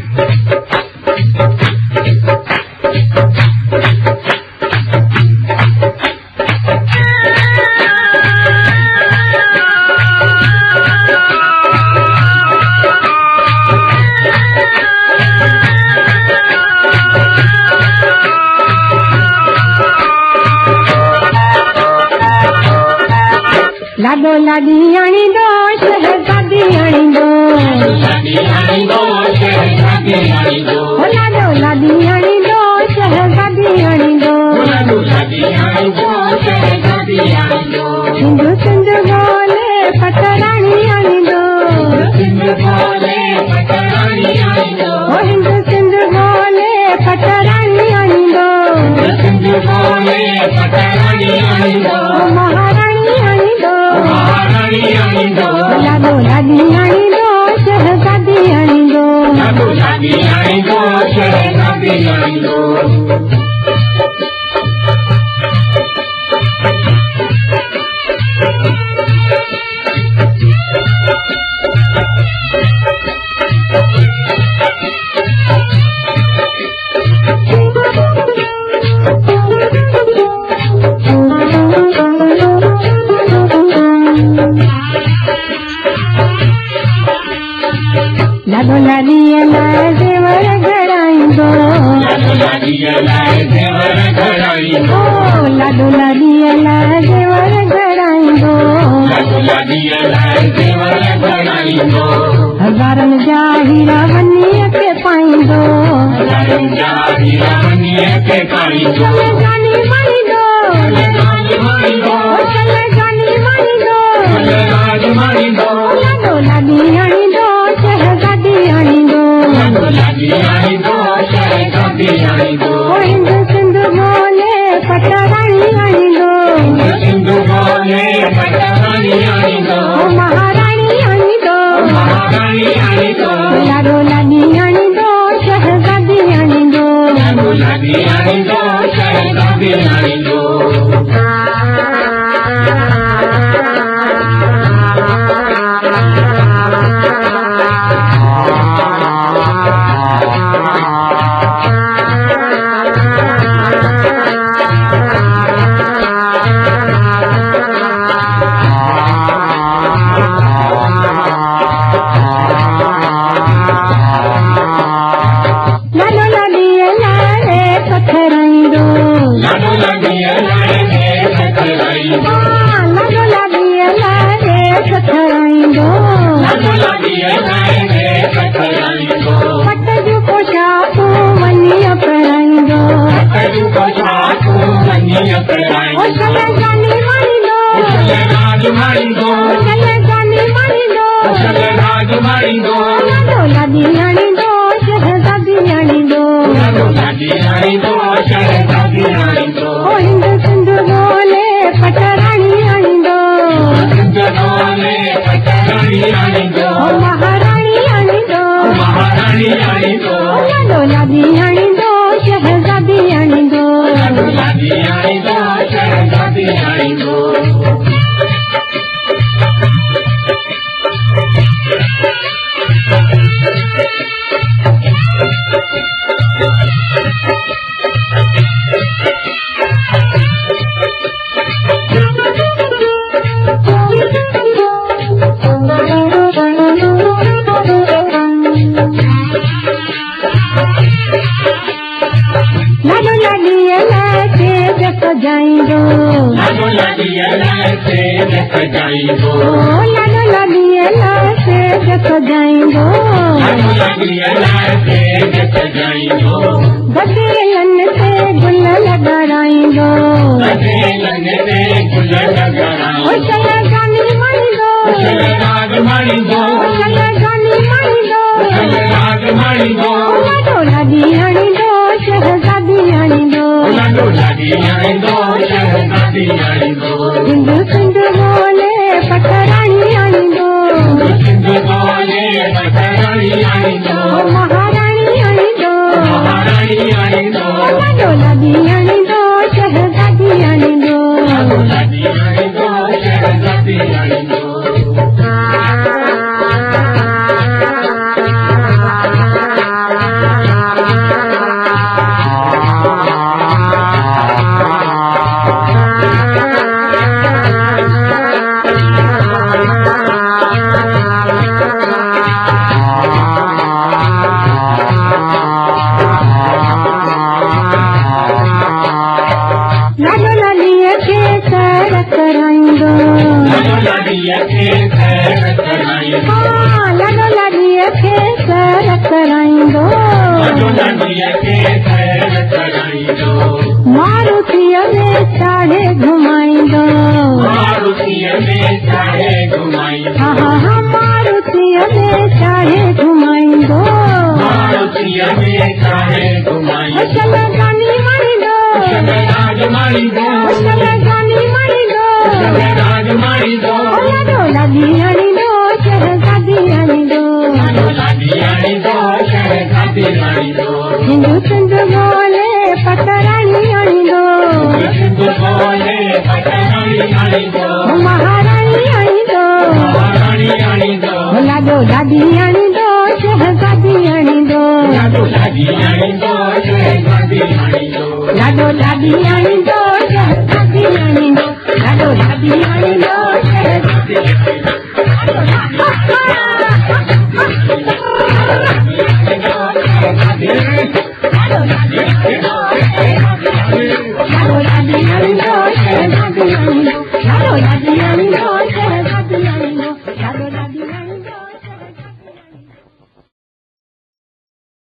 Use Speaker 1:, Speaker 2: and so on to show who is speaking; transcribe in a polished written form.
Speaker 1: लाडो लाडी आनी दो शहजादी आनी दो लाडो लाडी आनी दो शहजादी आनी दो सिंधु सिंधु बोले पटरानी आनी दो हिंदू सिंधु बोले पटरानी आनी दो महारानी आनी दो लाडो लाडी आनी दो शहजादी आनी दो लाडो लाडी जेवर घड़ाई दो लाडो लाडी जेवर घड़ाई दो हजारन जा हीरा बनिए के पाई दो चले जानी मारी दो चले जानी मारी दो लाडो लाडी आनी दो शहजादी आनी दो हिंदू सिंधु बोले पटरानी आनी दो महारानी आनी दो लाडो लाडी आनी दो शहजादी आनी दो पटजू पोशाकू मनिया पहराई दो चले जानी मारी दो लाडो लाडी आनी दो शहजादी आनी दो हिंदू सिंधु बोले पटरानी आनी दो महारानी आनी दो लाडो लाडी आनी दो शहजादी आनी दो लाडो लाडी सजाई दो लाडो लाडी से सजाई दो गदेलन से गुल लगाई दो चले जानी मारी दो लाडो लाडी आनी दो शहजादी आनी दो हिंदू सिंधु बोले पटरानी आनी दो महारानी आनी दो लाडो लाडी आनी दो शहजादी आनी दो कराईंदो
Speaker 2: लाडो लाडीअ खे सैर कराईंदो
Speaker 1: लाडो लाडीअ खे सैर कराईंदो
Speaker 2: लाडो लाडीअ खे सैर कराईंदो
Speaker 1: मारुतीअ में चाढ़े घुमाईंदो
Speaker 2: मारुतीअ में चाढ़े घुमाईंदो
Speaker 1: मारुतीअ में चाढ़े घुमाईंदो
Speaker 2: मारुतीअ में चाढ़े घुमाईंदो
Speaker 1: शलगानी मारींदो
Speaker 2: शलराज मारींदो
Speaker 1: शलगानी मारींदो
Speaker 2: शलराज मारींदो
Speaker 1: लाडो लाडी आणींदो शहज़ादी आणींदो
Speaker 2: लाडो लाडी आणींदो शहज़ादी आणींदो
Speaker 1: हिंदू सिंधु बोले पटराणी आणींदो
Speaker 2: सिंधु बोले पटराणी आणींदो
Speaker 1: महाराणी आणींदो
Speaker 2: महाराणी आणींदो
Speaker 1: लाडो लाडी आणींदो शहज़ादी आणींदो
Speaker 2: लाडो लाडी आणींदो शहज़ादी आणींदो
Speaker 1: लाडो लाडी आणींदो